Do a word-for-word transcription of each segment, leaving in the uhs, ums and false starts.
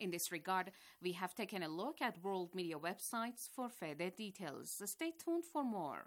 In this regard, we have taken a look at world media websites for further details. Stay tuned for more.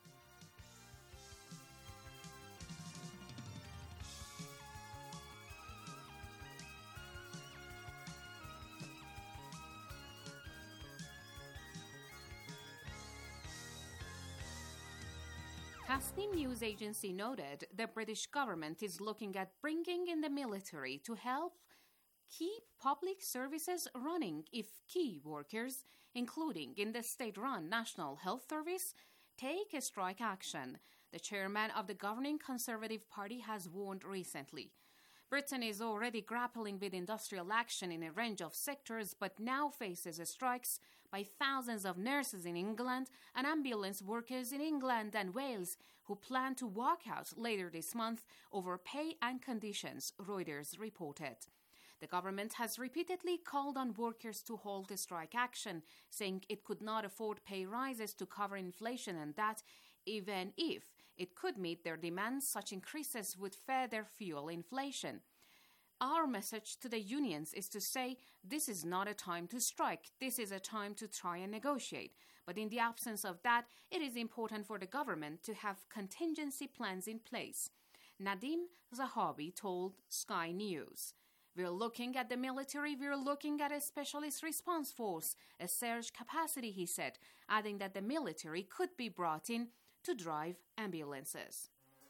Tasnim news agency noted the British government is looking at bringing in the military to help keep public services running if key workers, including in the state-run National Health Service, take a strike action. The chairman of the governing Conservative Party has warned recently. Britain is already grappling with industrial action in a range of sectors, but now faces strikes by thousands of nurses in England and ambulance workers in England and Wales who plan to walk out later this month over pay and conditions, Reuters reported. The government has repeatedly called on workers to halt the strike action, saying it could not afford pay rises to cover inflation and that, even if it could meet their demands, such increases would further fuel inflation. Our message to the unions is to say this is not a time to strike, this is a time to try and negotiate. But in the absence of that, it is important for the government to have contingency plans in place. Nadim Zahawi told Sky News. We're looking at the military, we're looking at a specialist response force, a surge capacity, he said, adding that the military could be brought in to drive ambulances.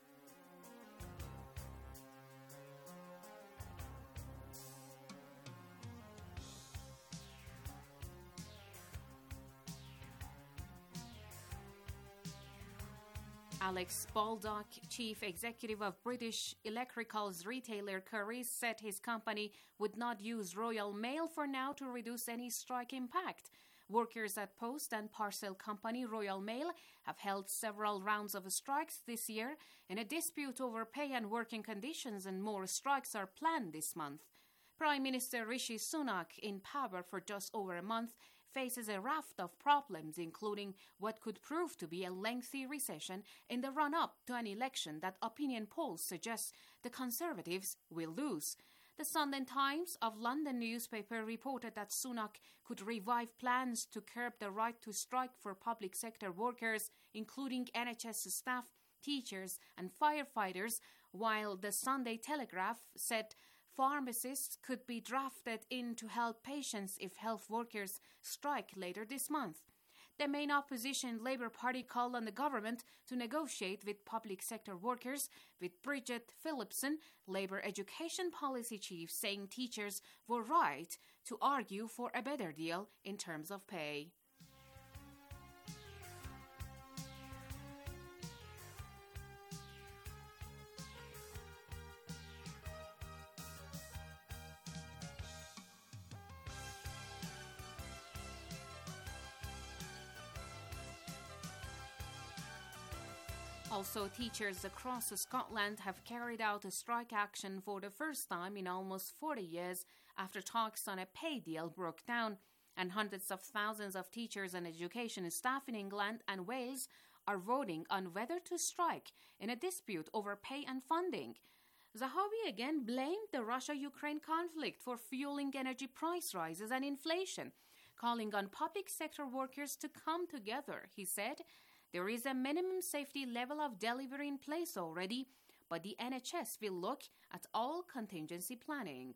Alex Baldock, chief executive of British electricals retailer Currys, said his company would not use Royal Mail for now to reduce any strike impact. Workers at post and parcel company Royal Mail have held several rounds of strikes this year in a dispute over pay and working conditions, and more strikes are planned this month. Prime Minister Rishi Sunak, in power for just over a month, faces a raft of problems, including what could prove to be a lengthy recession in the run-up to an election that opinion polls suggest the Conservatives will lose. The Sunday Times of London newspaper reported that Sunak could revive plans to curb the right to strike for public sector workers, including N H S staff, teachers and firefighters, while the Sunday Telegraph said pharmacists could be drafted in to help patients if health workers strike later this month. The main opposition Labour Party called on the government to negotiate with public sector workers, with Bridget Phillipson, Labour Education Policy Chief, saying teachers were right to argue for a better deal in terms of pay. Also, teachers across Scotland have carried out a strike action for the first time in almost forty years after talks on a pay deal broke down, and hundreds of thousands of teachers and education staff in England and Wales are voting on whether to strike in a dispute over pay and funding. Zahawi again blamed the Russia-Ukraine conflict for fueling energy price rises and inflation, calling on public sector workers to come together. He said, "There is a minimum safety level of delivery in place already, but the N H S will look at all contingency planning."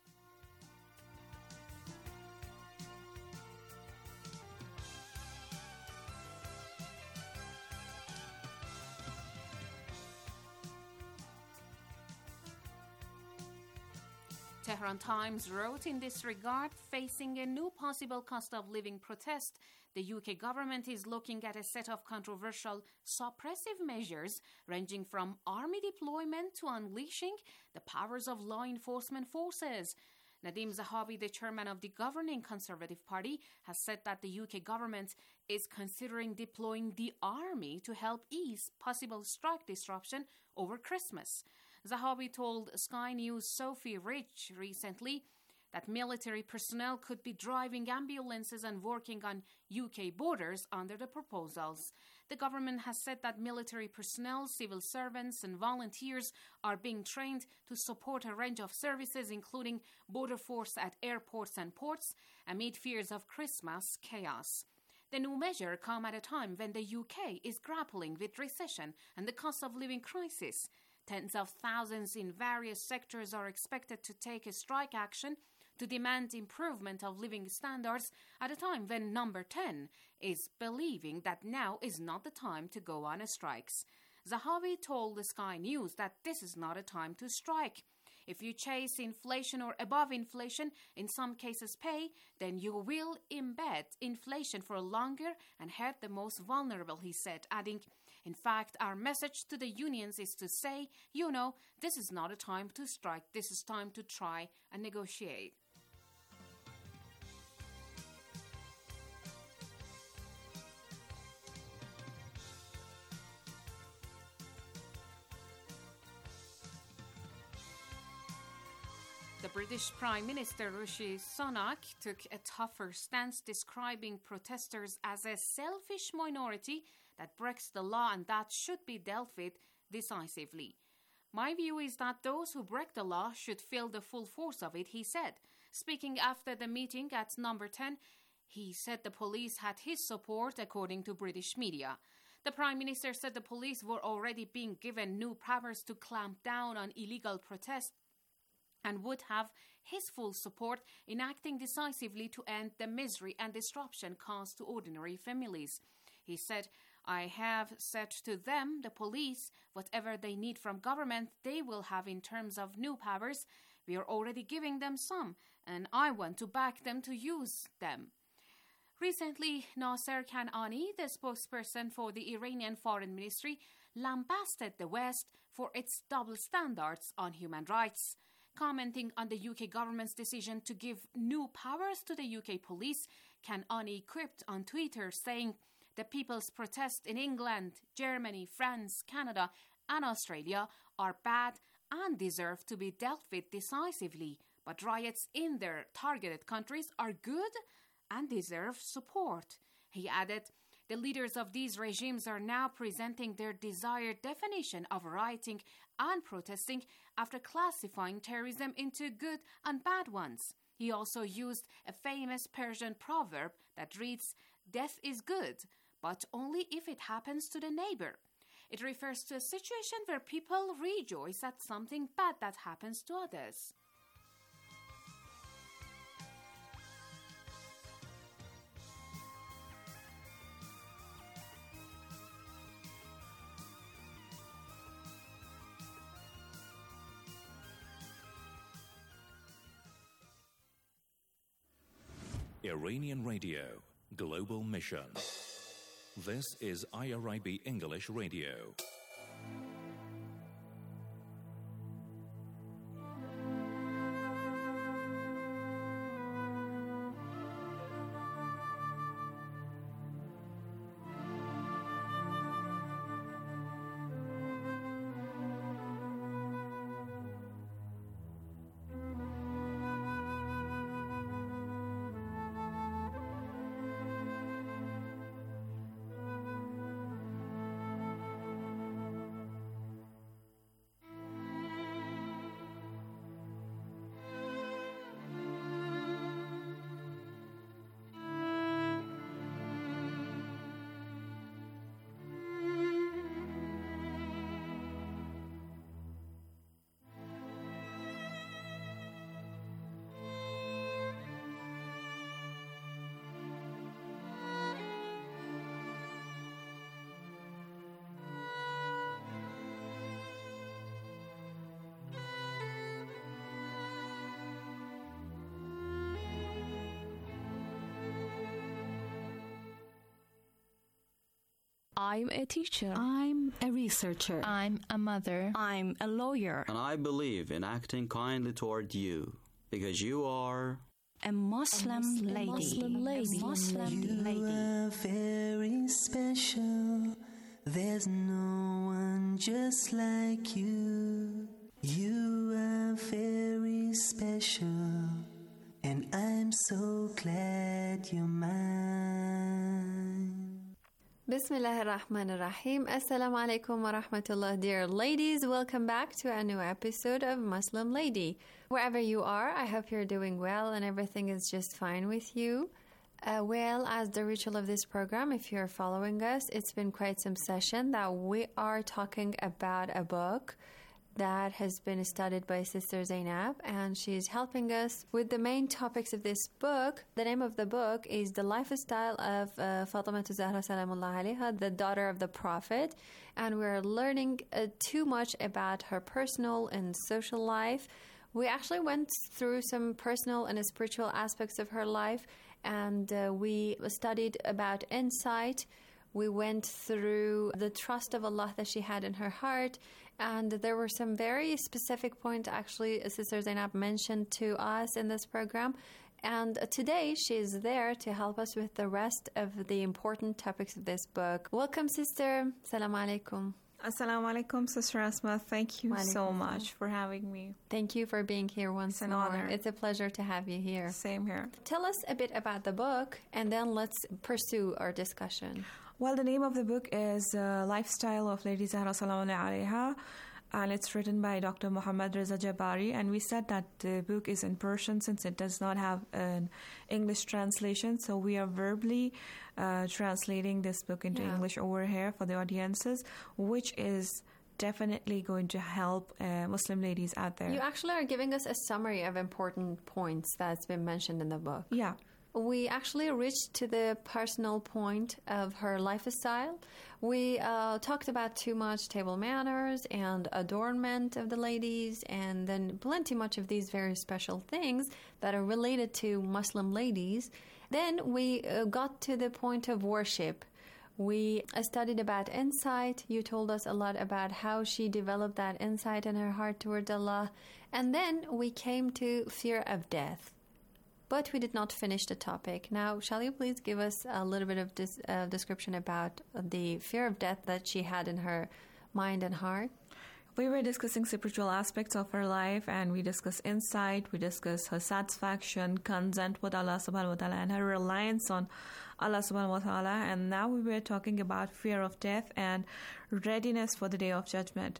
Tehran Times wrote in this regard, facing a new possible cost of living protest, the U K government is looking at a set of controversial suppressive measures ranging from army deployment to unleashing the powers of law enforcement forces. Nadim Zahawi, the chairman of the governing Conservative Party, has said that the U K government is considering deploying the army to help ease possible strike disruption over Christmas. Zahawi told Sky News' Sophie Rich recently that military personnel could be driving ambulances and working on U K borders under the proposals. The government has said that military personnel, civil servants, and volunteers are being trained to support a range of services, including border force at airports and ports, amid fears of Christmas chaos. The new measure comes at a time when the U K is grappling with recession and the cost of living crisis. Tens of thousands in various sectors are expected to take a strike action to demand improvement of living standards at a time when Number ten is believing that now is not the time to go on a strikes. Zahawi told the Sky News that this is not a time to strike. If you chase inflation or above inflation, in some cases pay, then you will embed inflation for longer and hurt the most vulnerable, he said, adding, in fact, our message to the unions is to say, you know, this is not a time to strike, this is time to try and negotiate. The British Prime Minister Rishi Sunak took a tougher stance, describing protesters as a selfish minority that breaks the law and that should be dealt with decisively. My view is that those who break the law should feel the full force of it, he said. Speaking after the meeting at Number ten, he said the police had his support, according to British media. The Prime Minister said the police were already being given new powers to clamp down on illegal protests and would have his full support in acting decisively to end the misery and disruption caused to ordinary families. He said, I have said to them, the police, whatever they need from government, they will have in terms of new powers. We are already giving them some, and I want to back them to use them. Recently, Nasser Kanani, the spokesperson for the Iranian Foreign Ministry, lambasted the West for its double standards on human rights. Commenting on the U K government's decision to give new powers to the U K police, Kanani quipped on Twitter saying, the people's protests in England, Germany, France, Canada and Australia are bad and deserve to be dealt with decisively, but riots in their targeted countries are good and deserve support. He added, the leaders of these regimes are now presenting their desired definition of rioting and protesting after classifying terrorism into good and bad ones. He also used a famous Persian proverb that reads, death is good, but only if it happens to the neighbor. It refers to a situation where people rejoice at something bad that happens to others. Iranian Radio, Global Mission. This is I R I B English Radio. I'm a teacher. I'm a researcher. I'm a mother. I'm a lawyer. And I believe in acting kindly toward you, because you are a Muslim, a Muslim lady. Muslim lady. A Muslim you lady. are very special. There's no one just like you. You are very special, and I'm so glad you're mine. Bismillah ar-Rahman ar-Rahim. Assalamu alaikum wa rahmatullah, dear ladies. Welcome back to a new episode of Muslim Lady. Wherever you are, I hope you're doing well and everything is just fine with you. Uh, well, as the ritual of this program, if you're following us, it's been quite some session that we are talking about a book that has been studied by Sister Zainab, and she's helping us with the main topics of this book. The name of the book is The Lifestyle of uh, Fatima Zahra Salamullah Alayha, the daughter of the Prophet, and we're learning uh, too much about her personal and social life. We actually went through some personal and spiritual aspects of her life, and uh, we studied about insight. We went through the trust of Allah that she had in her heart, and there were some very specific points actually Sister Zainab mentioned to us in this program. And today she's there to help us with the rest of the important topics of this book. Welcome, Sister. Assalamu alaikum. Assalamu alaikum, Sister Asma. Thank you so much for having me. Thank you for being here once it's an more. honor. It's a pleasure to have you here. Same here. Tell us a bit about the book, and then let's pursue our discussion. Well, the name of the book is uh, Lifestyle of Lady Zahra Salamullah Alayha, and it's written by Doctor Muhammad Reza Jabari. And we said that the book is in Persian since it does not have an English translation. So we are verbally uh, translating this book into yeah. English over here for the audiences, which is definitely going to help uh, Muslim ladies out there. You actually are giving us a summary of important points that's been mentioned in the book. Yeah. We actually reached to the personal point of her lifestyle. We uh, talked about too much table manners and adornment of the ladies, and then plenty much of these very special things that are related to Muslim ladies. Then we uh, got to the point of worship. We uh, studied about insight. You told us a lot about how she developed that insight in her heart towards Allah. And then we came to fear of death. But we did not finish the topic. Now, shall you please give us a little bit of this uh, description about the fear of death that she had in her mind and heart? We were discussing spiritual aspects of her life, and we discussed insight, we discussed her satisfaction, consent with Allah subhanahu wa ta'ala, and her reliance on Allah subhanahu wa ta'ala. And now we were talking about fear of death and readiness for the day of judgment.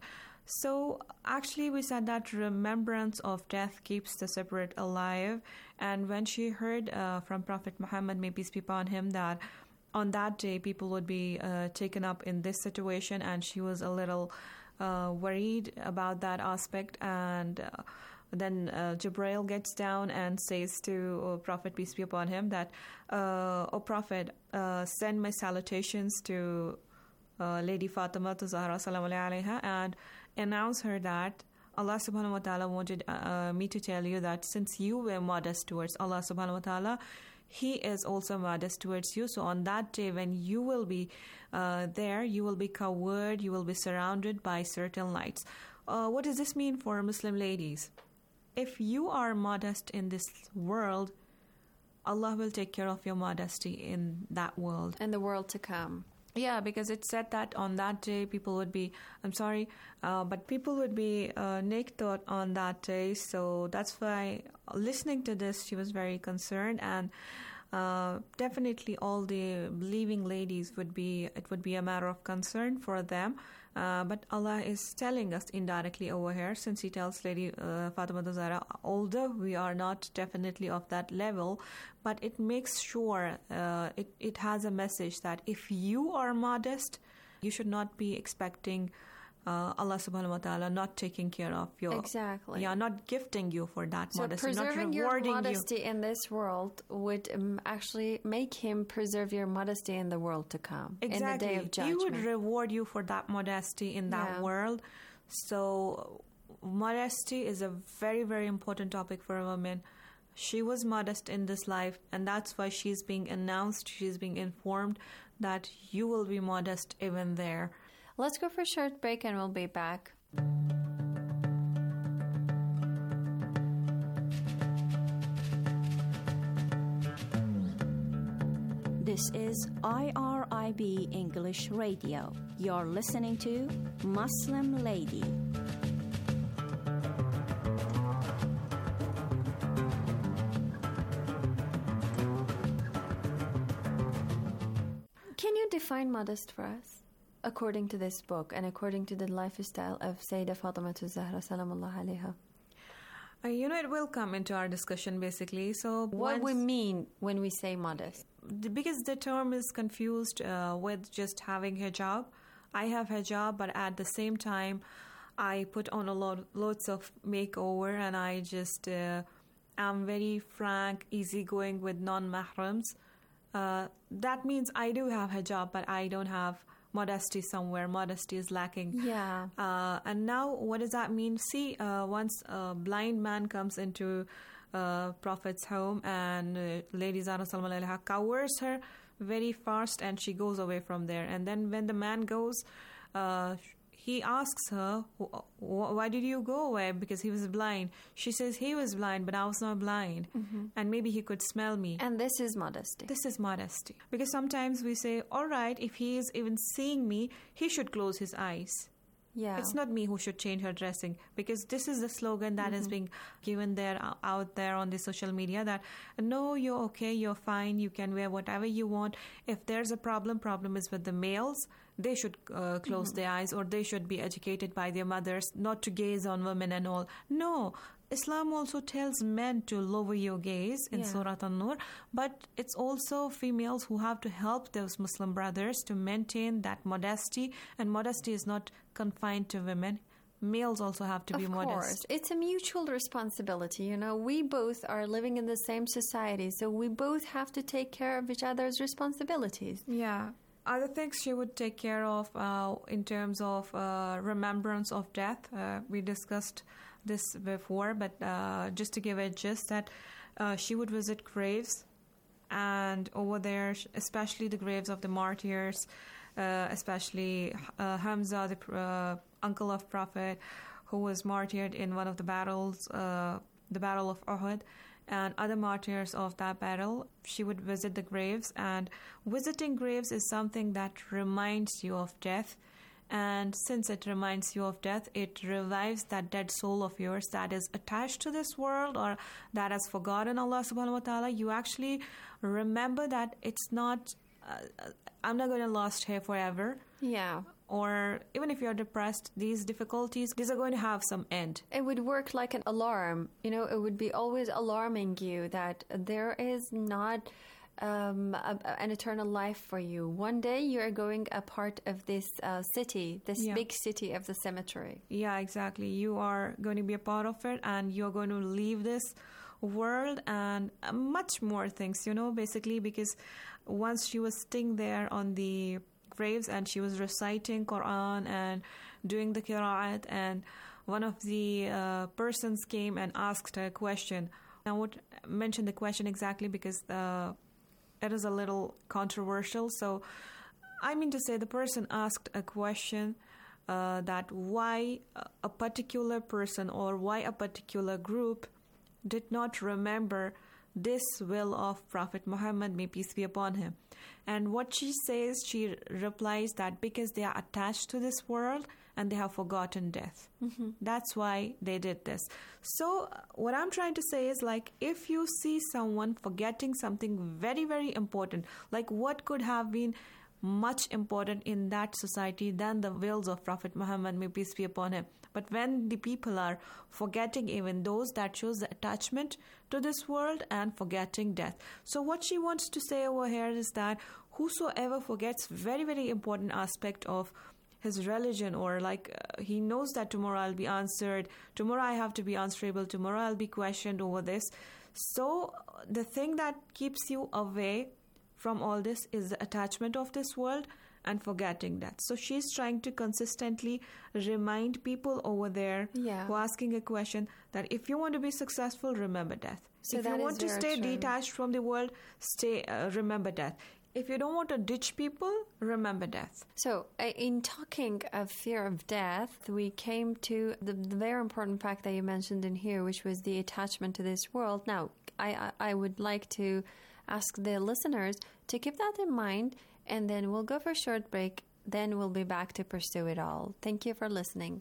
So actually we said that remembrance of death keeps the spirit alive. And when she heard uh, from Prophet Muhammad, may peace be upon him, that on that day people would be uh, taken up in this situation, and she was a little uh, worried about that aspect. And uh, then uh, Jibreel gets down and says to uh, Prophet, peace be upon him, that, uh, O Prophet, uh, send my salutations to uh, Lady Fatima Zahra Salamullah Alayha, and announce her that Allah subhanahu wa ta'ala wanted uh, me to tell you that since you were modest towards Allah subhanahu wa ta'ala, He is also modest towards you. So on that day when you will be uh, there, you will be covered, you will be surrounded by certain lights. Uh, what does this mean for Muslim ladies? If you are modest in this world, Allah will take care of your modesty in that world. And the world to come. Yeah, because it said that on that day people would be, I'm sorry, uh, but people would be uh, naked on that day. So that's why listening to this, she was very concerned. And uh, definitely all the believing ladies would be, it would be a matter of concern for them. Uh, but Allah is telling us indirectly over here, since He tells Lady uh, Fatima Zahra, although we are not definitely of that level, but it makes sure, uh, it, it has a message that if you are modest, you should not be expecting uh, Allah subhanahu wa ta'ala not taking care of you. Exactly. Yeah, not gifting you for that so modesty, preserving not your rewarding modesty you. in this world would um, actually make Him preserve your modesty in the world to come. Exactly. In the day of judgment. He would reward you for that modesty in that yeah. world. So modesty is a very, very important topic for a woman. She was modest in this life, and that's why she's being announced, she's being informed that you will be modest even there. Let's go for a short break and we'll be back. This is I R I B English Radio. You're listening to Muslim Lady. define modest for us, according to this book and according to the lifestyle of Sayyidah Fatima Zahra Salamullah alayha? Uh, you know, it will come into our discussion basically. So, what once, we mean when we say modest? the, because the term is confused uh, with just having hijab. I have hijab, but at the same time, I put on a lot, lots of makeover, and I just uh, am very frank, easygoing with non-mahrams. Uh, that means I do have hijab, but I don't have modesty somewhere. Modesty is lacking. Yeah. Uh, and now, what does that mean? See, uh, once a blind man comes into uh, Prophet's home, and uh, Lady Zahra Salamullah alayha cowers her very fast, and she goes away from there. And then when the man goes, uh, he asks her, why did you go away? Because he was blind. She says he was blind, but I was not blind. Mm-hmm. And maybe he could smell me. And this is modesty. This is modesty. Because sometimes we say, all right, if he is even seeing me, he should close his eyes. Yeah. It's not me who should change her dressing, because this is the slogan that mm-hmm. is being given there out there on the social media, that no, you're okay, you're fine, you can wear whatever you want. If there's a problem, problem is with the males. They should uh, close mm-hmm. their eyes, or they should be educated by their mothers not to gaze on women and all. No, Islam also tells men to lower your gaze in yeah. Surah An-Nur, but it's also females who have to help those Muslim brothers to maintain that modesty, and modesty is not confined to women. Males also have to of be modest. Of course. It's a mutual responsibility. You know, we both are living in the same society, so we both have to take care of each other's responsibilities. Yeah. Other things she would take care of uh, in terms of uh, remembrance of death. Uh, we discussed this before, but uh, just to give a gist, that uh, she would visit graves, and over there, especially the graves of the martyrs, uh, especially uh, Hamza, the uh, uncle of Prophet, who was martyred in one of the battles, uh, the Battle of Uhud, and other martyrs of that battle. She would visit the graves, and visiting graves is something that reminds you of death. And since it reminds you of death, it revives that dead soul of yours that is attached to this world, or that has forgotten Allah subhanahu wa ta'ala. You actually remember that it's not, uh, I'm not going to last here forever. Yeah. Or even if you're depressed, these difficulties, these are going to have some end. It would work like an alarm. You know, it would be always alarming you that there is not um, a, an eternal life for you. One day you are going a part of this uh, city, this yeah. big city of the cemetery. Yeah, exactly. You are going to be a part of it, and you're going to leave this world, and uh, much more things, you know, basically, because once she was sitting there on the graves and she was reciting Quran and doing the qira'at, and one of the uh, persons came and asked her a question. I won't mention the question exactly because uh, it is a little controversial. So I mean to say, the person asked a question uh, that why a particular person or why a particular group did not remember this will of Prophet Muhammad, may peace be upon him. And what she says, she replies that because they are attached to this world and they have forgotten death. Mm-hmm. That's why they did this. So what I'm trying to say is, like, if you see someone forgetting something very, very important, like what could have been much important in that society than the wills of Prophet Muhammad, may peace be upon him. But when the people are forgetting even those, that shows the attachment to this world and forgetting death. So what she wants to say over here is that whosoever forgets very, very important aspect of his religion, or like uh, he knows that tomorrow I'll be answered, tomorrow I have to be answerable, tomorrow I'll be questioned over this. So the thing that keeps you away from all this is the attachment of this world and forgetting that. So she's trying to consistently remind people over there yeah. who are asking a question that if you want to be successful, remember death. So if you want to stay true. detached from the world, stay uh, remember death. If you don't want to ditch people, remember death. So, uh, in talking of fear of death, we came to the, the very important fact that you mentioned in here, which was the attachment to this world. Now, I, I, I would like to ask the listeners to keep that in mind, and then we'll go for a short break. Then we'll be back to pursue it all. Thank you for listening.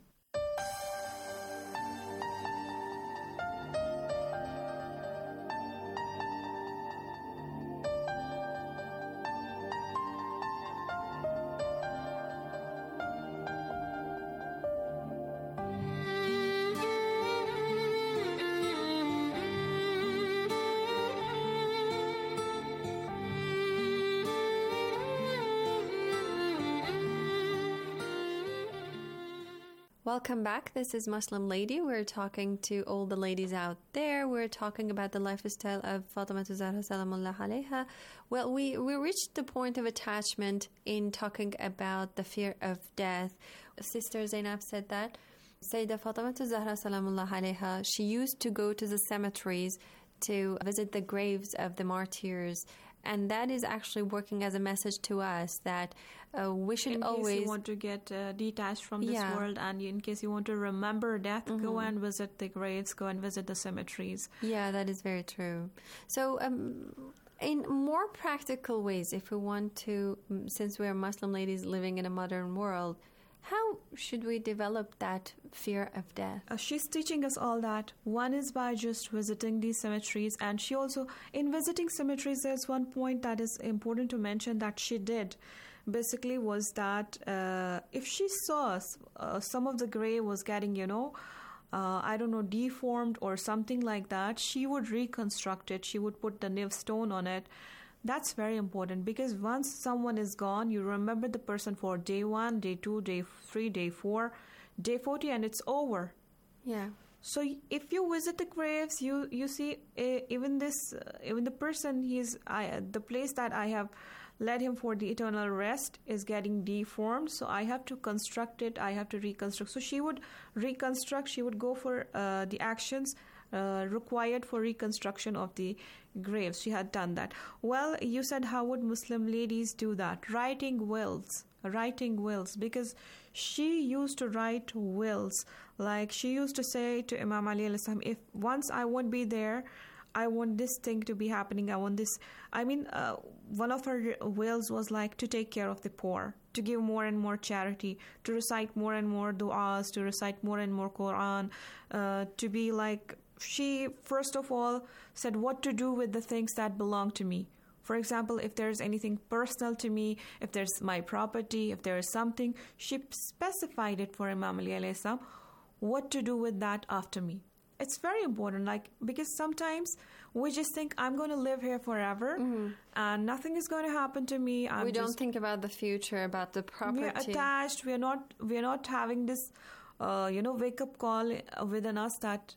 Welcome back. This is Muslim Lady. We're talking to all the ladies out there. We're talking about the lifestyle of Fatima Zahra Salamullah alayha. Well, we, we reached the point of attachment in talking about the fear of death. Sister Zainab said that Sayyidah Fatima Zahra Salamullah alayha, she used to go to the cemeteries to visit the graves of the martyrs. And that is actually working as a message to us that uh, we should in always... In case you want to get uh, detached from this yeah. world, and in case you want to remember death, mm-hmm. go and visit the graves, go and visit the cemeteries. Yeah, that is very true. So um, in more practical ways, if we want to, since we are Muslim ladies living in a modern world, how should we develop that fear of death? Uh, she's teaching us all that. One is by just visiting these cemeteries, and she also, in visiting cemeteries, there's one point that is important to mention that she did. Basically was that uh, if she saw uh, some of the grave was getting, you know, uh, I don't know, deformed or something like that, she would reconstruct it. She would put the niv stone on it. That's very important, because once someone is gone, you remember the person for day one, day two, day three, day four, day forty, and it's over. Yeah. So if you visit the graves, you you see uh, even this, uh, even the person he's I the place that I have led him for the eternal rest is getting deformed. So I have to construct it. I have to reconstruct. So she would reconstruct. She would go for uh, the actions uh, required for reconstruction of the graves. She had done that. Well, you said, how would Muslim ladies do that? Writing wills. Writing wills. Because she used to write wills. Like she used to say to Imam Ali alayhi salam, if once I won't be there, I want this thing to be happening. I want this. I mean, uh, one of her wills was like to take care of the poor, to give more and more charity, to recite more and more du'as, to recite more and more Quran, uh, to be like, she first of all said what to do with the things that belong to me. For example, if there's anything personal to me, if there's my property, if there is something, she specified it for Imam Ali alayhi salam, what to do with that after me. It's very important, like, because sometimes we just think I'm going to live here forever, mm-hmm. and nothing is going to happen to me. I'm we don't just, think about the future, about the property. We're attached. We're not. We're not having this, uh, you know, wake up call within us that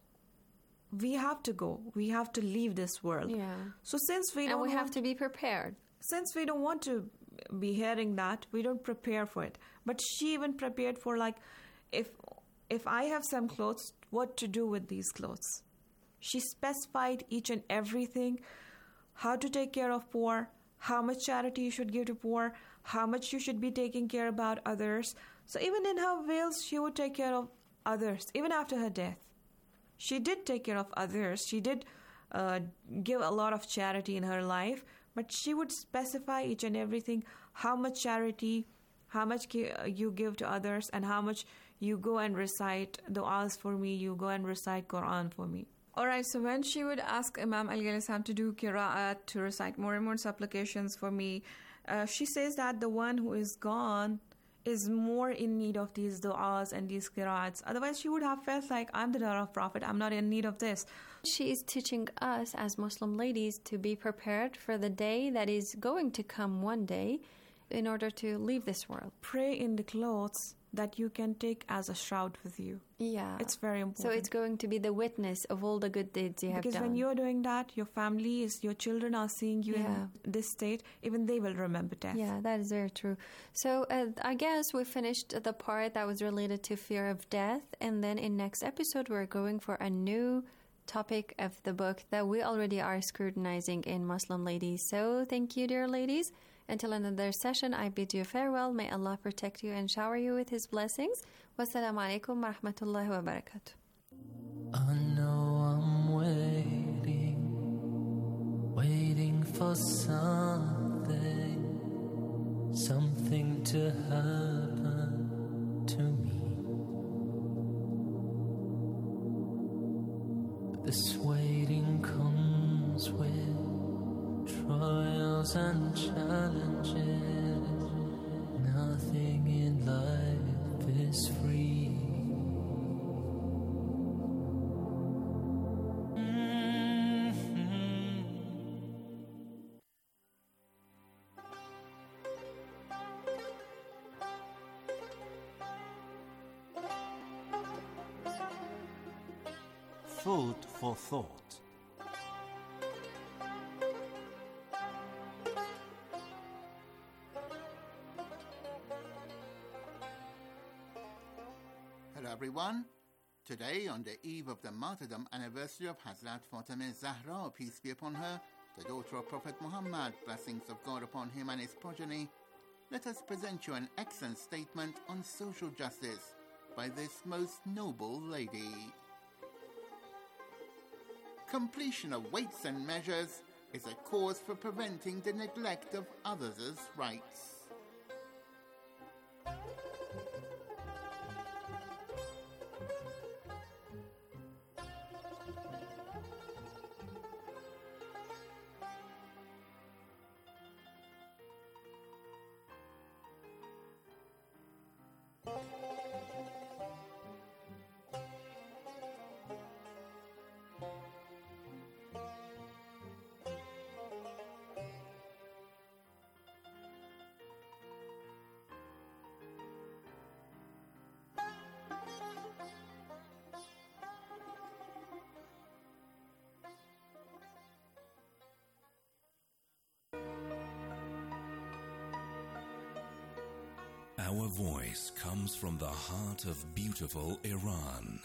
we have to go. We have to leave this world. Yeah. So since we and don't, we want, have to be prepared. Since we don't want to be hearing that, we don't prepare for it. But she even prepared for, like, if if I have some clothes, what to do with these clothes. She specified each and everything, how to take care of poor, how much charity you should give to poor, how much you should be taking care about others. So even in her wills, she would take care of others, even after her death. She did take care of others. She did uh, give a lot of charity in her life, but she would specify each and everything, how much charity, how much you give to others, and how much you go and recite du'as for me, you go and recite Quran for me. Alright, so when she would ask Imam Ali alayhi salam to do qira'at, to recite more and more supplications for me, uh, she says that the one who is gone is more in need of these du'as and these qira'ats. Otherwise, she would have felt like, I'm the daughter of Prophet, I'm not in need of this. She is teaching us as Muslim ladies to be prepared for the day that is going to come one day in order to leave this world. Pray in the clothes that you can take as a shroud with you. Yeah. It's very important. So it's going to be the witness of all the good deeds you have because done. Because when you're doing that, your family, is, your children are seeing you yeah. in this state, even they will remember death. Yeah, that is very true. So uh, I guess we finished the part that was related to fear of death, and then in next episode we're going for a new topic of the book that we already are scrutinizing in Muslim Ladies. So thank you, dear ladies. Until another session, I bid you farewell. May Allah protect you and shower you with His blessings. Wassalamu alaikum wa rahmatullahi wa barakatuh. I know I'm waiting, waiting for something, something to happen to me. But this waiting comes with trials and challenges. Nothing in life is free. Food for thought. Hello everyone. Today, on the eve of the martyrdom anniversary of Hazrat Fatima Zahra, peace be upon her, the daughter of Prophet Muhammad, blessings of God upon him and his progeny, let us present you an excellent statement on social justice by this most noble lady. Completion of weights and measures is a cause for preventing the neglect of others' rights. Our voice comes from the heart of beautiful Iran.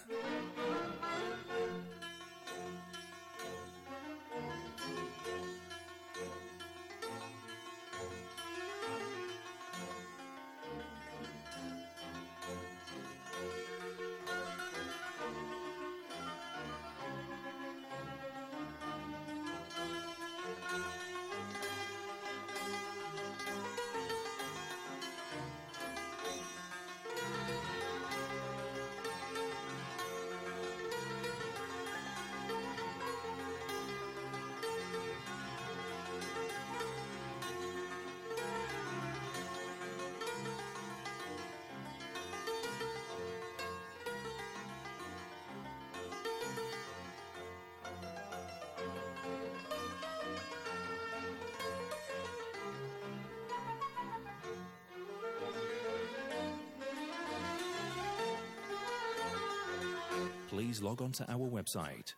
Please log on to our website,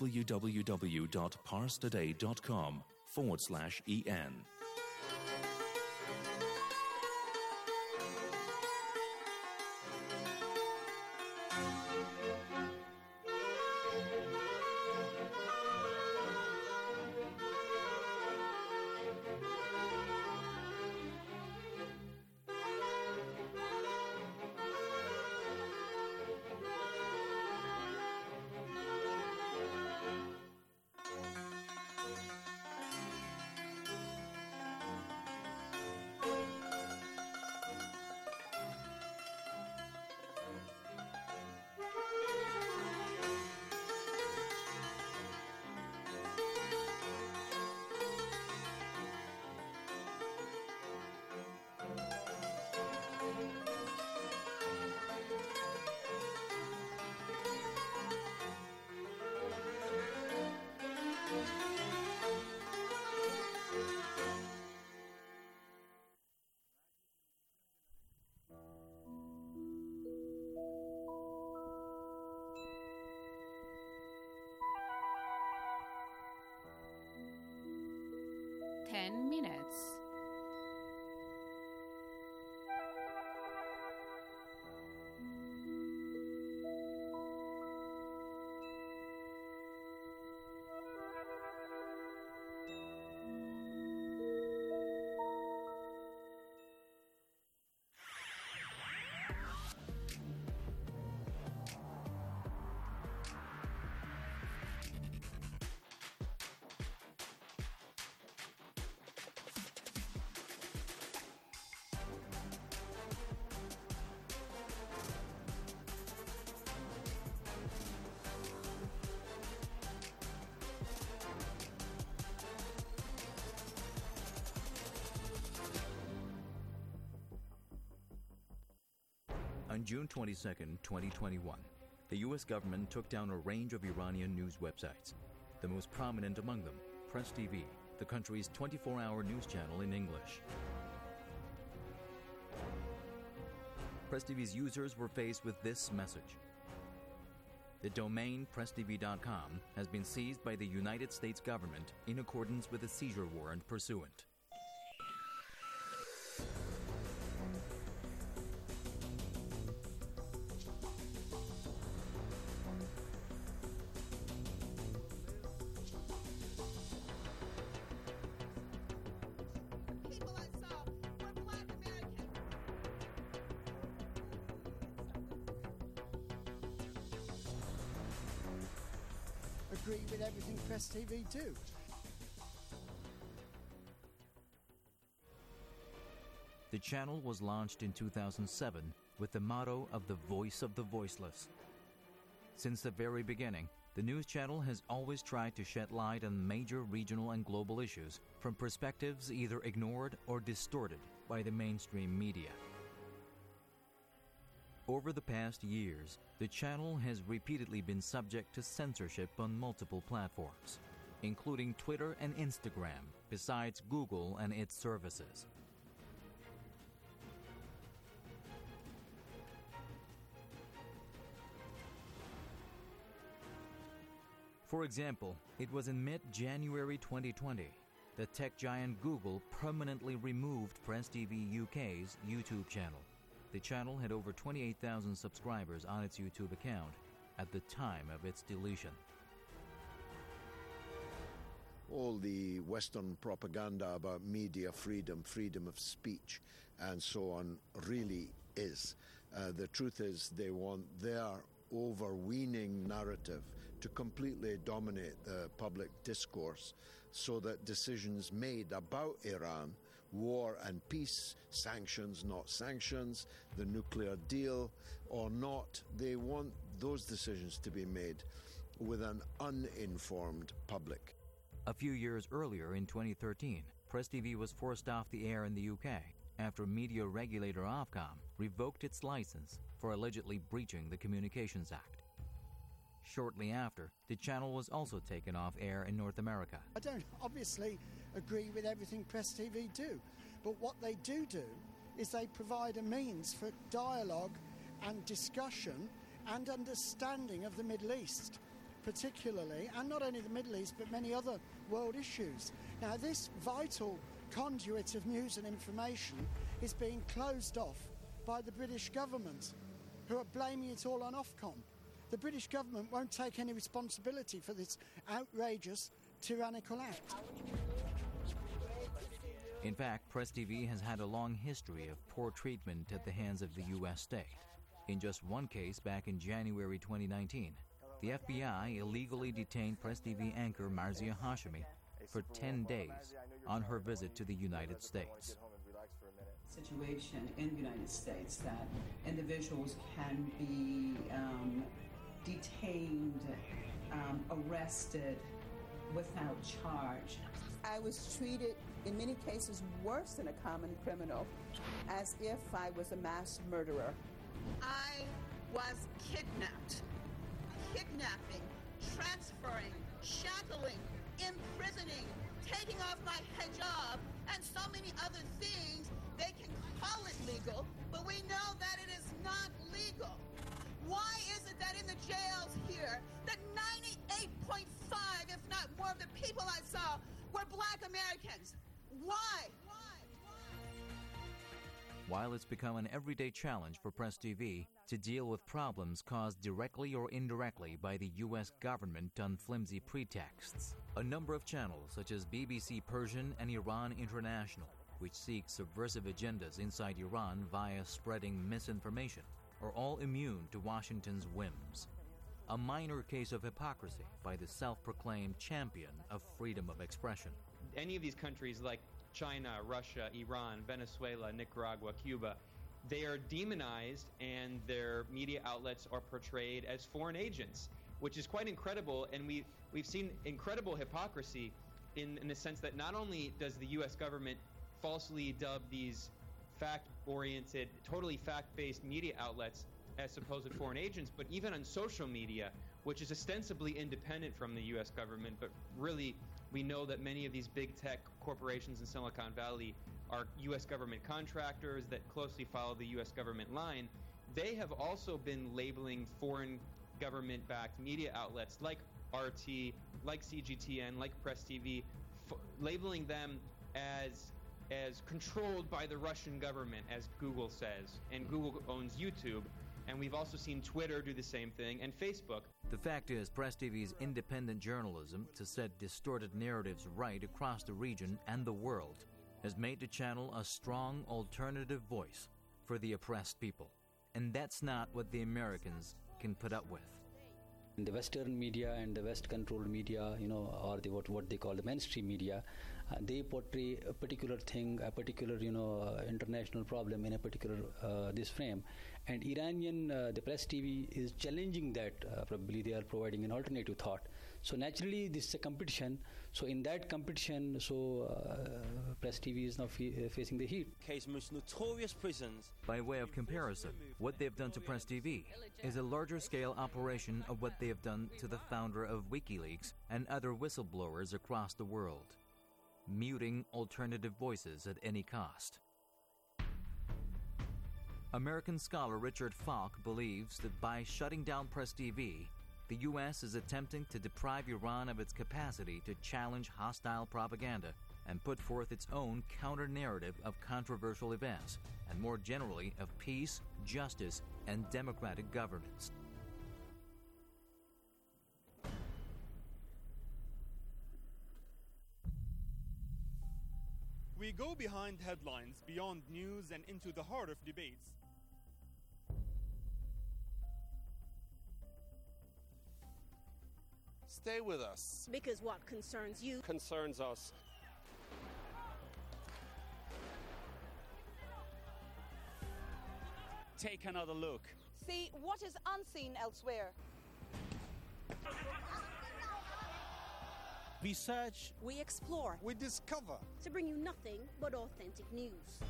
www.parstoday.com forward slash en. Ten minutes. On June twenty-second, twenty twenty-one, the U S government took down a range of Iranian news websites. The most prominent among them, Press T V, the country's twenty-four hour news channel in English. Press T V's users were faced with this message. The domain press t v dot com has been seized by the United States government in accordance with a seizure warrant pursuant. Agree with everything Press T V do. The channel was launched in two thousand seven with the motto of the voice of the voiceless. Since the very beginning, the news channel has always tried to shed light on major regional and global issues from perspectives either ignored or distorted by the mainstream media. Over the past years, the channel has repeatedly been subject to censorship on multiple platforms, including Twitter and Instagram, besides Google and its services. For example, it was in mid-January twenty twenty that tech giant Google permanently removed Press T V U K's YouTube channel. The channel had over twenty-eight thousand subscribers on its YouTube account at the time of its deletion. All the Western propaganda about media freedom, freedom of speech, and so on really is. Uh, the truth is they want their overweening narrative to completely dominate the public discourse so that decisions made about Iran, war and peace, sanctions, not sanctions, the nuclear deal or not, they want those decisions to be made with an uninformed public. A few years earlier, in twenty thirteen, Press T V was forced off the air in the U K after media regulator Ofcom revoked its license for allegedly breaching the Communications Act. Shortly after, the channel was also taken off air in North America. I don't obviously agree with everything Press T V do, but what they do do is they provide a means for dialogue and discussion and understanding of the Middle East, particularly, and not only the Middle East, but many other world issues. Now, this vital conduit of news and information is being closed off by the British government, who are blaming it all on Ofcom. The British government won't take any responsibility for this outrageous, tyrannical act. In fact, Press T V has had a long history of poor treatment at the hands of the U S state. In just one case back in January twenty nineteen, the F B I illegally detained Press T V anchor Marzia Hashemi for ten days on her visit to the United States. Situation in the United States that individuals can be um, detained, um, arrested without charge. I was treated in many cases worse than a common criminal, as if I was a mass murderer. I was kidnapped, kidnapping, transferring, shackling, imprisoning, taking off my hijab, and so many other things. They can call it legal, but we know that it is not legal. Why is it that in the jails here, that ninety-eight point five, if not more, of the people I saw were black Americans? Why? Why? While it's become an everyday challenge for Press T V to deal with problems caused directly or indirectly by the U S government on flimsy pretexts, a number of channels such as B B C Persian and Iran International, which seek subversive agendas inside Iran via spreading misinformation, are all immune to Washington's whims. A minor case of hypocrisy by the self-proclaimed champion of freedom of expression. Any of these countries like China, Russia, Iran, Venezuela, Nicaragua, Cuba, they are demonized and their media outlets are portrayed as foreign agents, which is quite incredible. And we, we've seen incredible hypocrisy in, in the sense that not only does the U S government falsely dub these fact-oriented, totally fact-based media outlets as supposed foreign agents, but even on social media, which is ostensibly independent from the U S government, but really we know that many of these big tech corporations in Silicon Valley are U S government contractors that closely follow the U S government line. They have also been labeling foreign government-backed media outlets like R T, like C G T N, like Press T V, f- labeling them as as controlled by the Russian government, as Google says, and Google owns YouTube, and we've also seen Twitter do the same thing, and Facebook. The fact is, Press T V's independent journalism to set distorted narratives right across the region and the world has made the channel a strong alternative voice for the oppressed people. And that's not what the Americans can put up with. The Western media and the West-controlled media, you know, or the, what, what they call the mainstream media, uh, they portray a particular thing, a particular, you know, uh, international problem in a particular uh, this frame. And Iranian, uh, the Press T V is challenging that. Uh, probably they are providing an alternative thought. So naturally, this is a competition. So in that competition, so uh, Press T V is now fe- facing the heat. Case most notorious prisons. By way of comparison, what they've done to Press T V is a larger scale operation of what they have done to the founder of WikiLeaks and other whistleblowers across the world, muting alternative voices at any cost. American scholar Richard Falk believes that by shutting down Press T V, the U S is attempting to deprive Iran of its capacity to challenge hostile propaganda and put forth its own counter-narrative of controversial events, and more generally of peace, justice, and democratic governance. We go behind headlines, beyond news, and into the heart of debates. Stay with us. Because what concerns you concerns us. Take another look. See what is unseen elsewhere. We search. We explore. We discover. To bring you nothing but authentic news.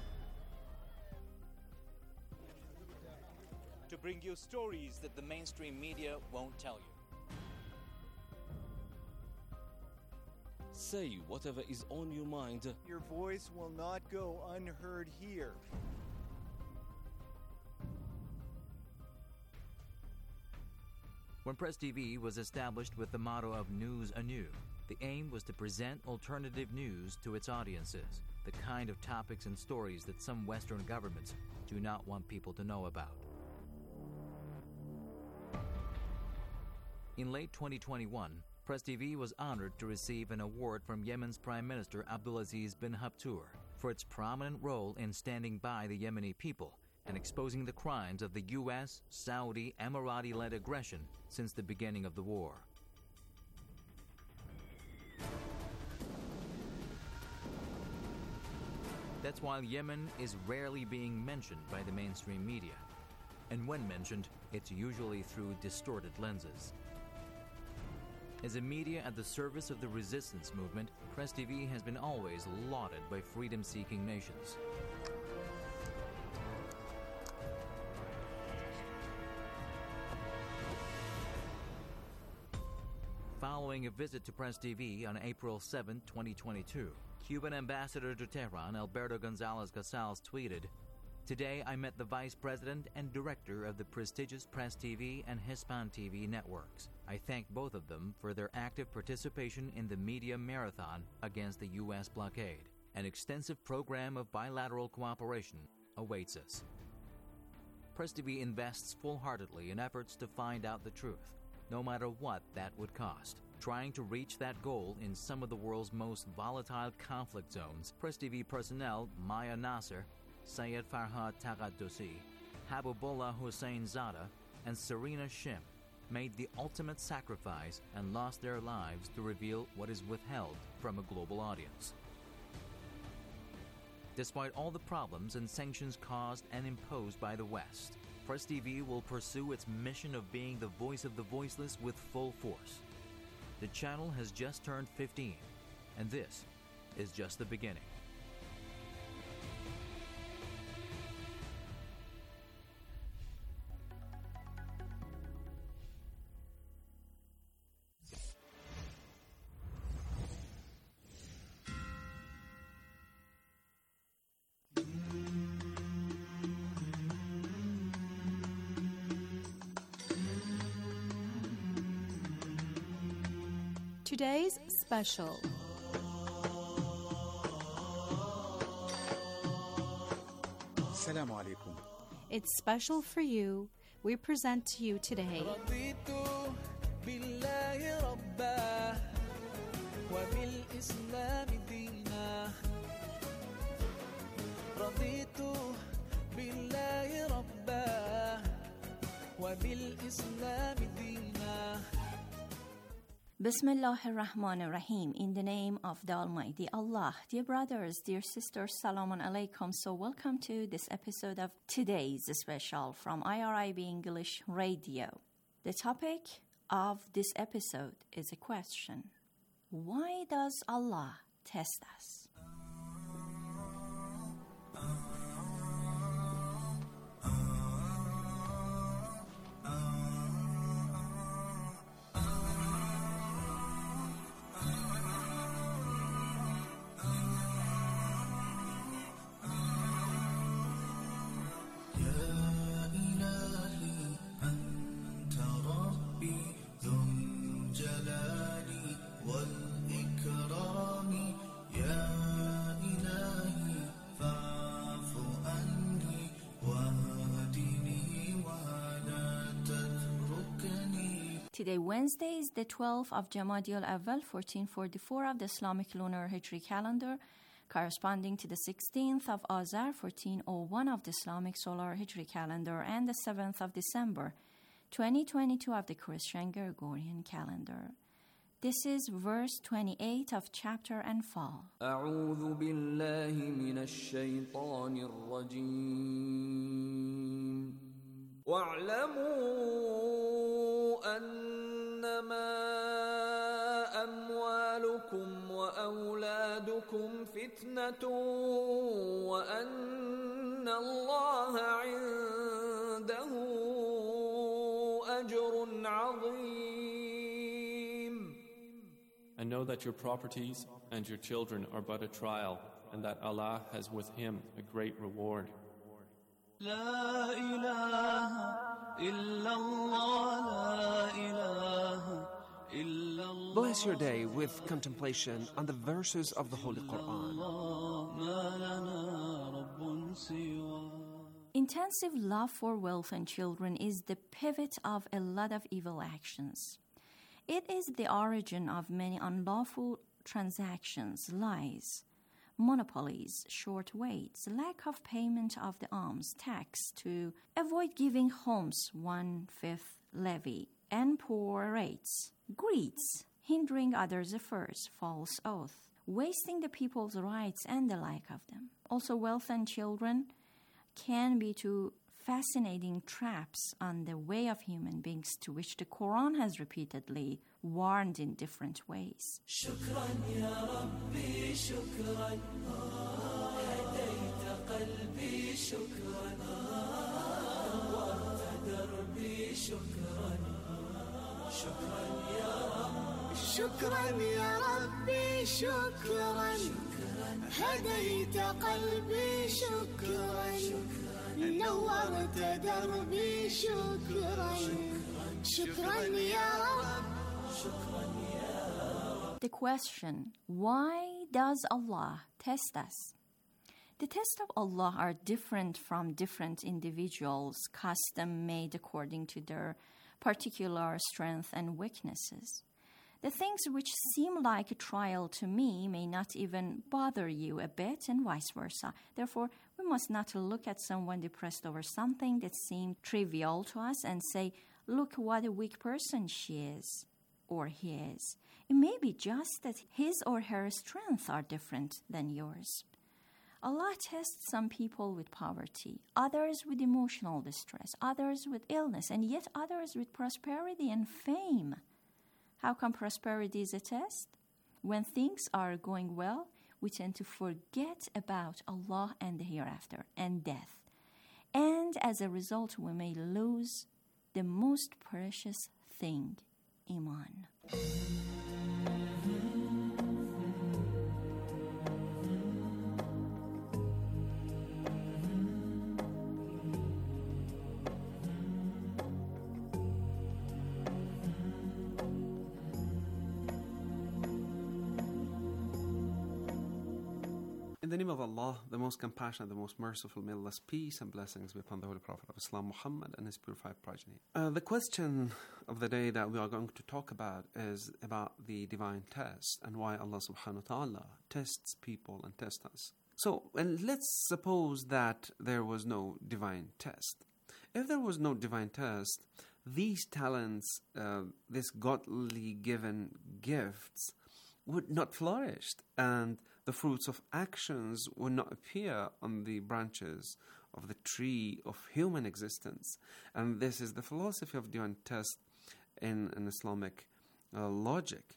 To bring you stories that the mainstream media won't tell you. Say whatever is on your mind. Your voice will not go unheard here. When Press T V was established with the motto of News Anew, the aim was to present alternative news to its audiences, the kind of topics and stories that some Western governments do not want people to know about. In late twenty twenty-one, Press T V was honored to receive an award from Yemen's Prime Minister Abdulaziz bin Haftur for its prominent role in standing by the Yemeni people and exposing the crimes of the U S, Saudi, Emirati-led aggression since the beginning of the war. That's why Yemen is rarely being mentioned by the mainstream media. And when mentioned, it's usually through distorted lenses. As a media at the service of the resistance movement, Press T V has been always lauded by freedom-seeking nations. Following a visit to Press T V on April seventh, twenty twenty-two, Cuban Ambassador to Tehran, Alberto Gonzalez Casals, tweeted, "Today I met the Vice President and Director of the prestigious Press T V and Hispan T V networks. I thank both of them for their active participation in the media marathon against the U S blockade. An extensive program of bilateral cooperation awaits us." Press T V invests full-heartedly in efforts to find out the truth, no matter what that would cost. Trying to reach that goal in some of the world's most volatile conflict zones, Press T V personnel Maya Nasser, Sayed Farhad Taqaddusi, Habibullah Hussein Zada, and Serena Shim made the ultimate sacrifice and lost their lives to reveal what is withheld from a global audience. Despite all the problems and sanctions caused and imposed by the West, Press T V will pursue its mission of being the voice of the voiceless with full force. The channel has just turned fifteen, and this is just the beginning. Today's special. Assalamu alaikum. It's special for you. We present to you today Bismillahir Rahmanir Rahim. In the name of the Almighty Allah. Dear brothers, dear sisters, Salamun Alaikum. So welcome to this episode of today's special from I R I B English Radio. The topic of this episode is a question. Why does Allah test us? Today, Wednesday, is the twelfth of Jamadi al-Awwal, fourteen forty-four of the Islamic lunar Hijri calendar, corresponding to the sixteenth of Azar, fourteen oh one of the Islamic solar Hijri calendar, and the seventh of December, twenty twenty-two of the Christian Gregorian calendar. This is verse twenty-eight of chapter Anfal. أعوذ بالله من الشيطان الرجيم واعلموا أنما أموالكم وأولادكم فتنة وأن الله عنده أجر عظيم. And know that your properties and your children are but a trial, and that Allah has with Him a great reward. لا إله إلا الله لا إله إلا الله. Bless your day with contemplation on the verses of the Holy Quran. Intensive love for wealth and children is the pivot of a lot of evil actions. It is the origin of many unlawful transactions, lies, monopolies, short waits, lack of payment of the alms tax to avoid giving homes one-fifth levy, and poor rates, greeds, hindering others' affairs, false oath, wasting the people's rights, and the like of them. Also, wealth and children can be two fascinating traps on the way of human beings, to which the Quran has repeatedly warned in different ways. شكرا يا ربي شكرا هديت قلبي شكرا نورت دربي شكرا شكرا يا رب شكرا يا ربي شكرا هديت قلبي شكرا نورت دربي شكرا شكرا يا رب. The question, why does Allah test us? The tests of Allah are different from different individuals, custom made according to their particular strength and weaknesses. The things which seem like a trial to me may not even bother you a bit, and vice versa. Therefore, we must not look at someone depressed over something that seemed trivial to us and say, look what a weak person she is, or he is. It may be just that his or her strengths are different than yours. Allah tests some people with poverty, others with emotional distress, others with illness, and yet others with prosperity and fame. How come prosperity is a test? When things are going well, we tend to forget about Allah and the hereafter and death. And as a result, we may lose the most precious thing, Iman. In the name of Allah, the most compassionate, the most merciful, may Allah's peace and blessings be upon the Holy Prophet of Islam, Muhammad, and his purified progeny. Uh, the question of the day that we are going to talk about is about the divine test and why Allah subhanahu wa ta'ala tests people and tests us. So, and let's suppose that there was no divine test. If there was no divine test, these talents, uh, these godly given gifts, would not flourish, and the fruits of actions would not appear on the branches of the tree of human existence. And this is the philosophy of divine test in an Islamic uh, logic.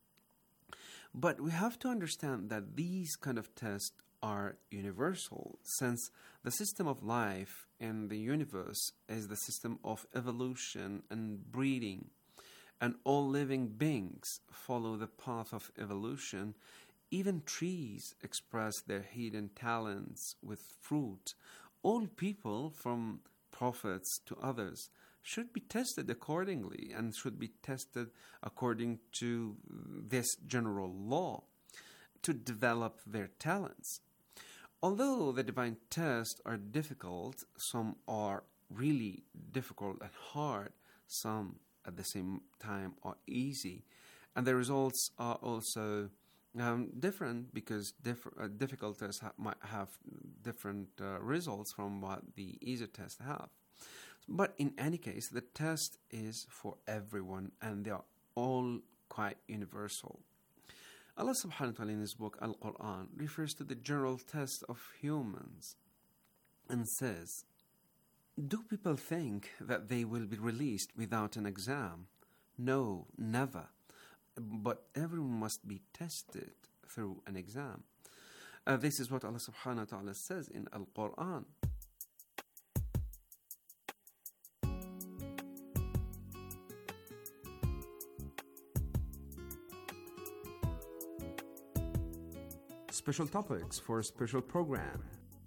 But we have to understand that these kind of tests are universal, since the system of life in the universe is the system of evolution and breeding, and all living beings follow the path of evolution. Even trees express their hidden talents with fruit. All people, from prophets to others, should be tested accordingly and should be tested according to this general law to develop their talents. Although the divine tests are difficult, some are really difficult and hard, some at the same time are easy, and the results are also um, different because diff- uh, difficult tests ha- might have different uh, results from what the easy tests have. But in any case, the test is for everyone, and they are all quite universal. Allah subhanahu wa ta'ala in his book Al-Quran refers to the general test of humans and says, "Do people think that they will be released without an exam? No, never. But everyone must be tested through an exam." Uh, this is what Allah subhanahu wa ta'ala says in Al-Quran. Special topics for a special program.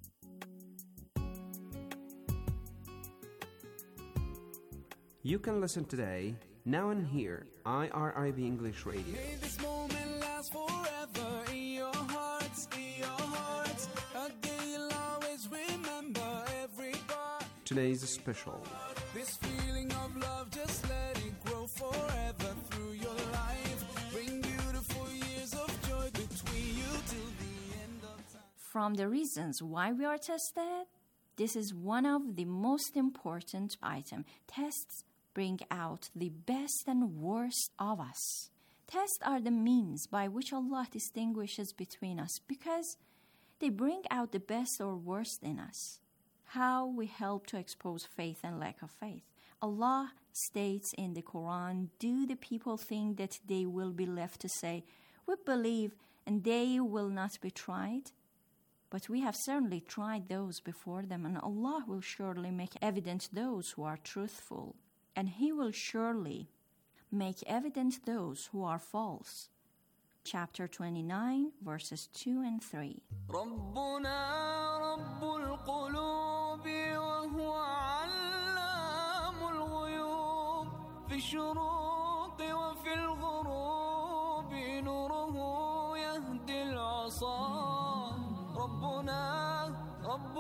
You can listen today, now and here, I R I B English Radio. May this moment last forever in your hearts, in your hearts. A day you'll always remember every part. Today's special. This feeling of love, just let it grow forever through your life. Bring beautiful years of joy between you till the end of time. From the reasons why we are tested, this is one of the most important items. Tests bring out the best and worst of us. Tests are the means by which Allah distinguishes between us because they bring out the best or worst in us. How we help to expose faith and lack of faith. Allah states in the Quran, "Do the people think that they will be left to say, 'We believe,' and they will not be tried? But we have certainly tried those before them, and Allah will surely make evident those who are truthful, and He will surely make evident those who are false." Chapter twenty-nine, verses two and three. ربنا رب القلوب وهو علام الغيوب في الشروق وفي الغروب نوره يهدي العصا ربنا رب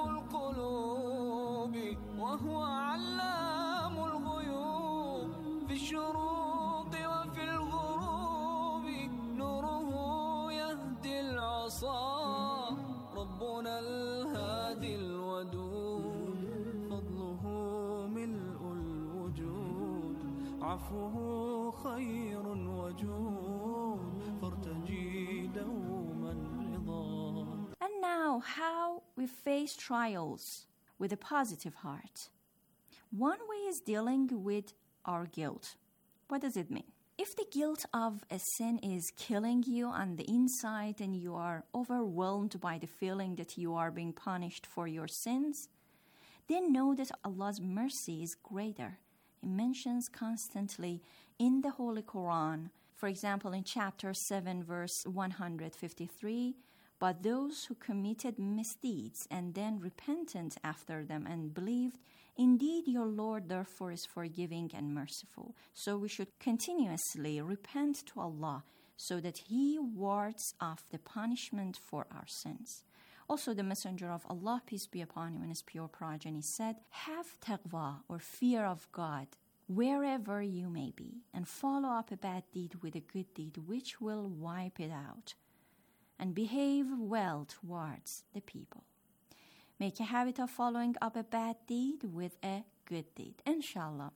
القلوب وهو علام الغيوب في الشروق وفي الغروب نوره يهدي العصا ربنا الهادي الودود فضله ملء الوجود عفوه خير وجود فارتجي دوما رضا. And now, how we face trials with a positive heart. One way is dealing with our guilt. What does it mean? If the guilt of a sin is killing you on the inside and you are overwhelmed by the feeling that you are being punished for your sins, then know that Allah's mercy is greater. He mentions constantly in the Holy Quran, for example, in chapter seven, verse one hundred fifty-three, "But those who committed misdeeds and then repented after them and believed, indeed your Lord therefore is forgiving and merciful." So we should continuously repent to Allah so that He wards off the punishment for our sins. Also, the Messenger of Allah, peace be upon him, and his pure progeny said, have taqwa, or fear of God, wherever you may be, and follow up a bad deed with a good deed which will wipe it out, and behave well towards the people. Make a habit of following up a bad deed with a good deed, inshallah.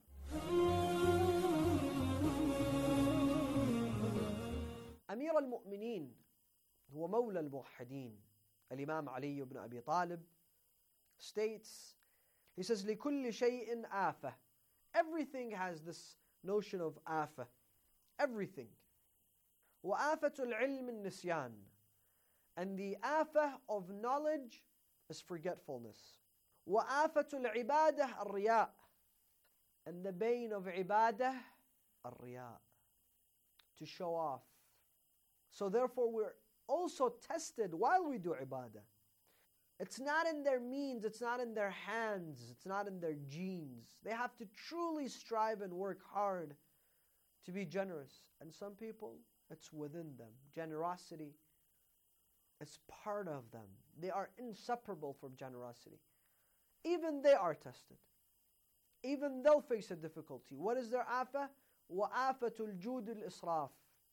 أمير المؤمنين هو مولى الموحدين الإمام علي بن أبي طالب states, he says, لكل شيء آفة. Everything has this notion of آفة. Everything. وآفة العلم النسيان. And the آفة of knowledge is forgetfulness. وآفة العبادة الرياء. And the bane of ibadah الرياء. To show off. So therefore we're also tested while we do ibadah. It's not in their means, it's not in their hands, it's not in their genes. They have to truly strive and work hard to be generous. And some people, it's within them. Generosity is part of them. They are inseparable from generosity. Even they are tested. Even they'll face a difficulty. What is their afah? وَآفَةُ الْجُودِ الْإِسْرَافِ.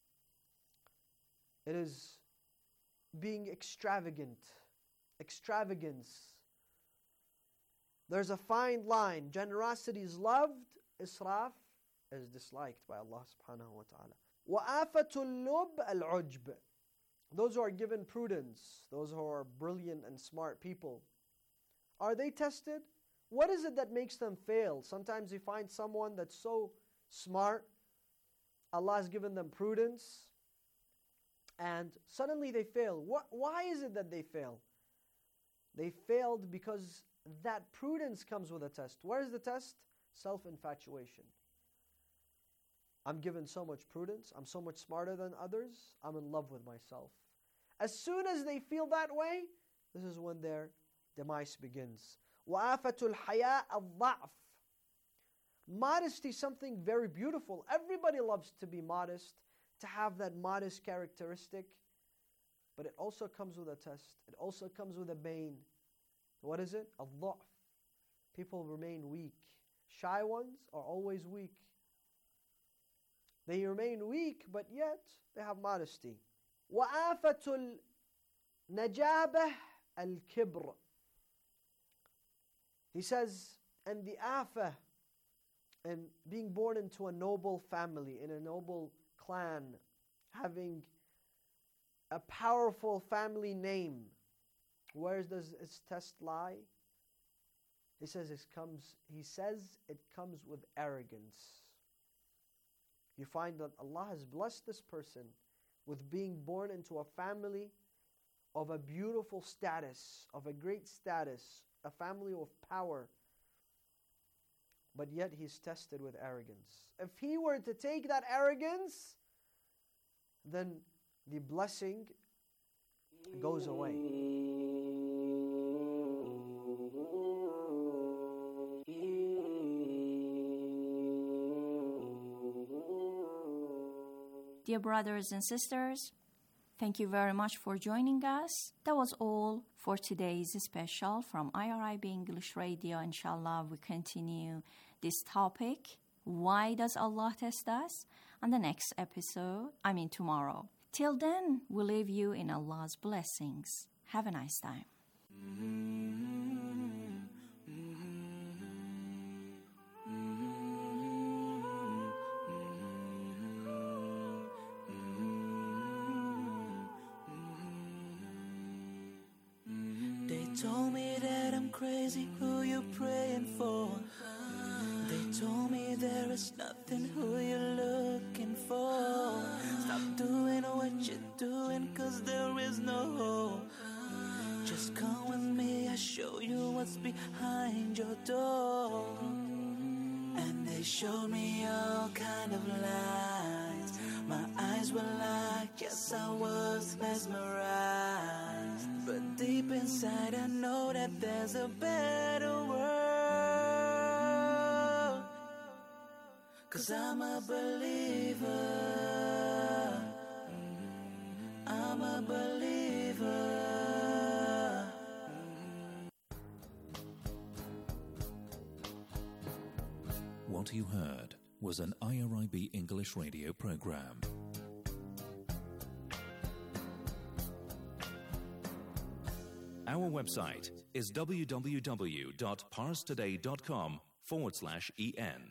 It is being extravagant. Extravagance. There's a fine line. Generosity is loved. Israf is disliked by Allah subhanahu wa ta'ala. وَآفَةُ اللُّبْ الْعُجْبِ. Those who are given prudence, those who are brilliant and smart people, are they tested? What is it that makes them fail? Sometimes you find someone that's so smart, Allah has given them prudence, and suddenly they fail. What, why is it that they fail? They failed because that prudence comes with a test. Where is the test? Self-infatuation. I'm given so much prudence, I'm so much smarter than others, I'm in love with myself. As soon as they feel that way, this is when their demise begins. وَآفَةُ الْحَيَاءِ الضَّعْفِ. Modesty is something very beautiful. Everybody loves to be modest, to have that modest characteristic. But it also comes with a test. It also comes with a bane. What is it? الضَّعْفِ. People remain weak. Shy ones are always weak. They remain weak, but yet they have modesty. وَآفَةُ النَّجَابَةِ الْكِبْرِ. He says, and the afah, and being born into a noble family, in a noble clan, having a powerful family name, where does its test lie? He says it comes, he says it comes with arrogance. You find that Allah has blessed this person with being born into a family of a beautiful status, of a great status, a family of power, but yet he's tested with arrogance. If he were to take that arrogance, then the blessing goes away. Dear brothers and sisters, thank you very much for joining us. That was all for today's special from I R I B English Radio. Inshallah, we continue this topic, why does Allah test us, on the next episode, I mean tomorrow. Till then, we leave you in Allah's blessings. Have a nice time. Told me that I'm crazy, who you praying for? They told me there is nothing, who you looking for? Stop doing what you're doing, cause there is no hope. Just come with me, I'll show you what's behind your door. And they showed me all kind of lies. My eyes were like, yes, I was mesmerized. But deep inside I know that there's a better world. Cause I'm a believer. I'm a believer. What you heard was an I R I B English radio program. Our website is www.parstoday.com forward slash en.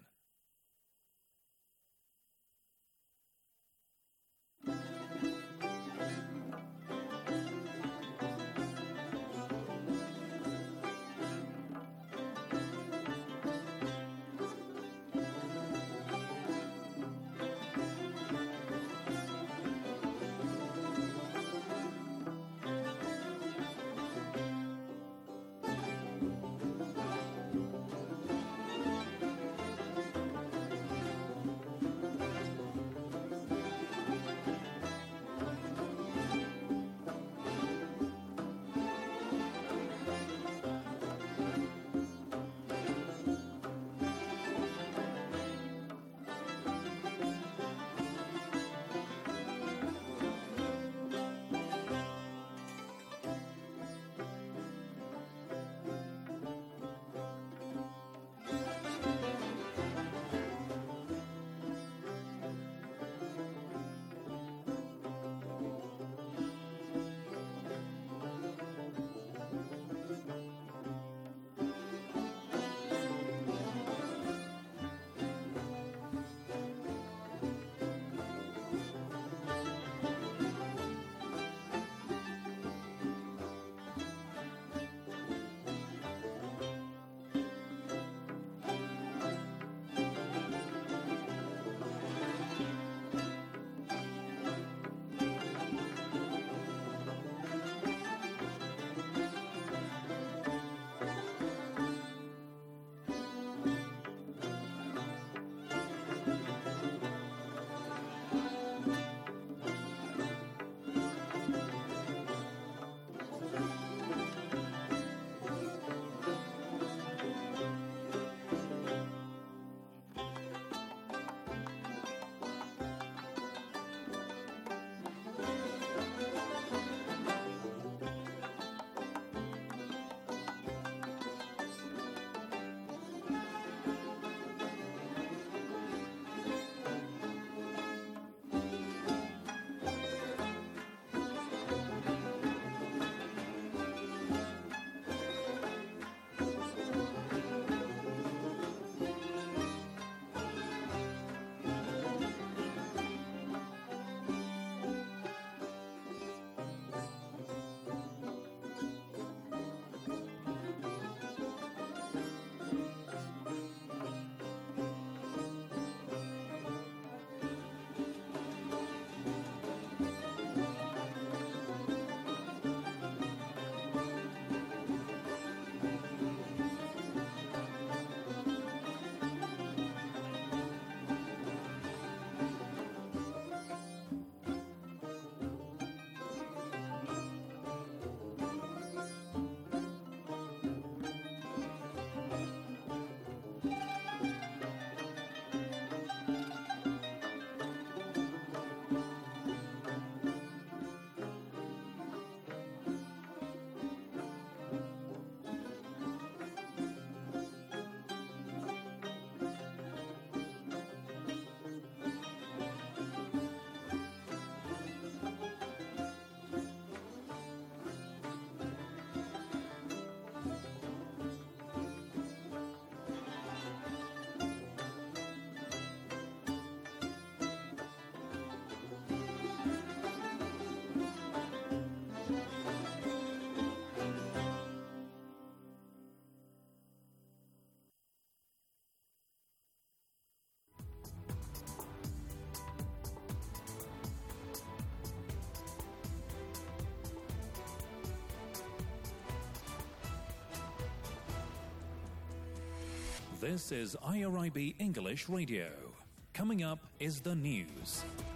This is I R I B English Radio. Coming up is the news.